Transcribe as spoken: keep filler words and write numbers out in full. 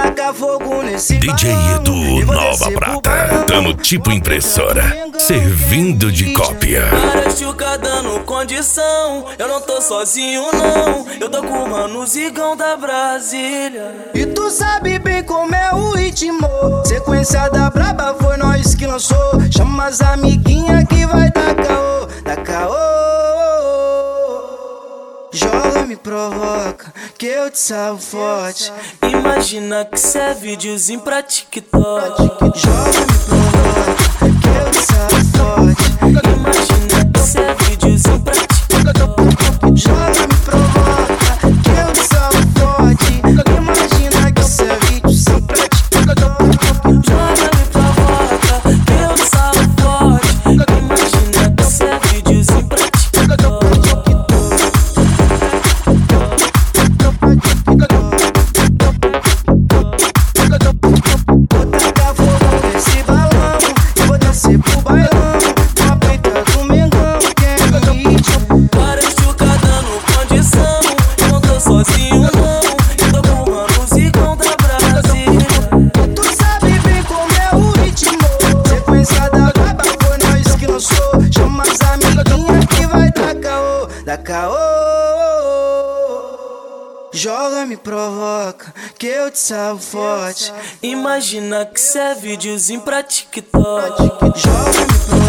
tacar fogo nesse D J Edu Nova Prata, tamo tipo impressora, servindo de cópia. Para chuca dando condição, eu não tô sozinho não, eu tô com o mano Zigão da Brasília. E tu sabe bem como é o ritmo, sequência da braba foi nós que lançou. Chama as amiguinhas que vai dar caô, dar caô. Joga, me provoca, que eu te salvo forte. Imagina que cê é videozinho pra TikTok. Joga, me provoca, que eu te salvo forte. Imagina que cê é videozinho pra TikTok. Joga, me provoca, que eu te salvo forte. Imagina que cê é videozinho pra TikTok. Joga, me provoca, que eu te salvo forte. Imagina que cê é videozinho pra TikTok. Vou tacar fogo nesse balão e vou descer pro bailão, com a peita do Mengão, que é ritmo. Para chuca dando condição, eu não tô sozinho não, eu tô com o mano Zigão da Brasília. Tu sabe bem como é o ritmo, sequência da braba foi nós que lançou. Chama as amiguinhas que vai dar caô, dar caô. Joga, me provoca, que eu te salvo forte. Imagina que cê é videozinho pra TikTok. Joga, me provoca.